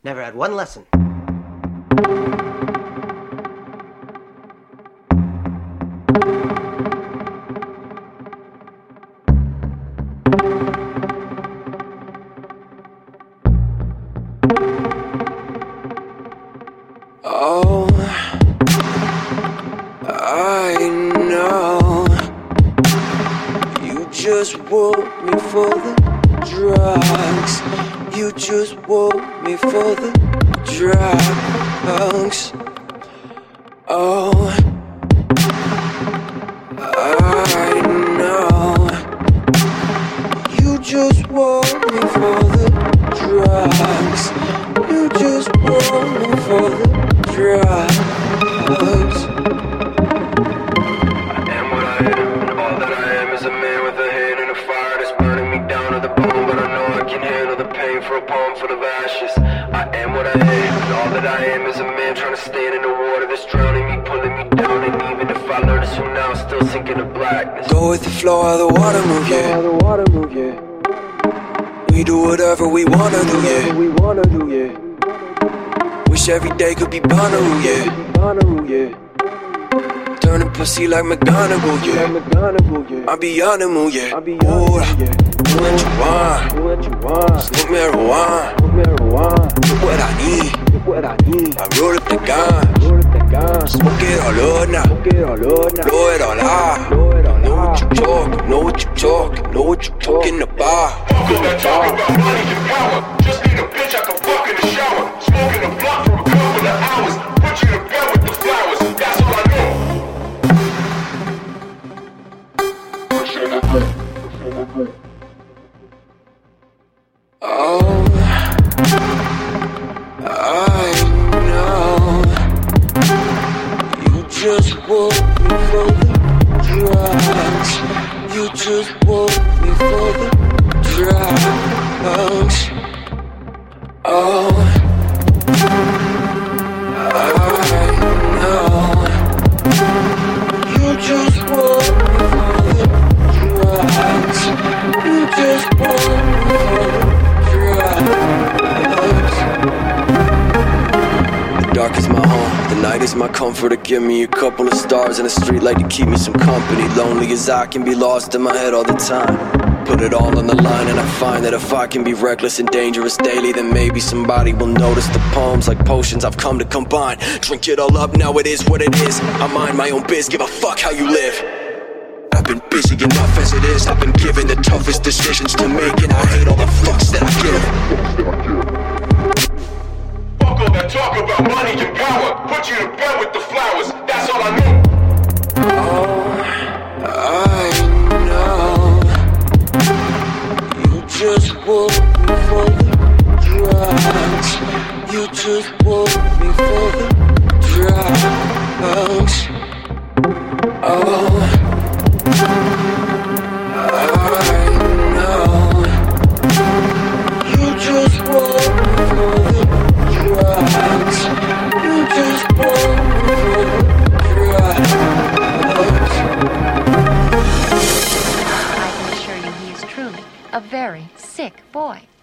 Never had one lesson. Oh, I know you just want me for the drugs. You just want me for the drugs. Oh, I know you just want me for the drugs. You just want me for the drugs. I am what I am, and all that I am is a man with a hand in a fire that's burning me down to the bone. But I know I can handle the pain for a poem full of ashes. I am what I am, and all that I am is a man trying to stand in the water that's drowning me, pulling me down. And even if I learn to swim now, I'm still sinking to blackness. Go with the flow, how the water move, yeah. We do whatever we wanna do, yeah. Wish every day could be Bonnaroo, yeah. Turning pussy like McGonagall, yeah. I be on the move, yeah. Do what you want. Smoke marijuana. Do what I need. I roll up the gun. Smoke it all up now. Blow it all out. Know what you talk. Know what you talking about. Fuck all that talk about money and power. Just need a bitch I can fuck in the shower. Smoking a blunt for a couple of hours. Put you to bed with the flowers. That's all I know. Oh, I know you just want me for the drugs. You just want me for the drugs. Oh, I know you just want me for the drugs. You just want me for the the dark is my home, the night is my comforter. Give me a couple of stars and a street light to keep me some company. Lonely as I can be, lost in my head all the time. Put it all on the line and I find that if I can be reckless and dangerous daily, then maybe somebody will notice the poems like potions I've come to combine. Drink it all up, now it is what it is. I mind my own biz, give a fuck how you live. I've been busy enough as it is. I've been given the toughest decisions to make, and I hate all the fucks that I give. Fuck all that talk about money and power. Put you to bed with the flowers. That's all I know. Oh, I know you just want me for the drugs. You just want me for the drugs. Oh, I know you just want me for the drugs. You just want me for the drugs. I can assure you he is truly a very sick boy.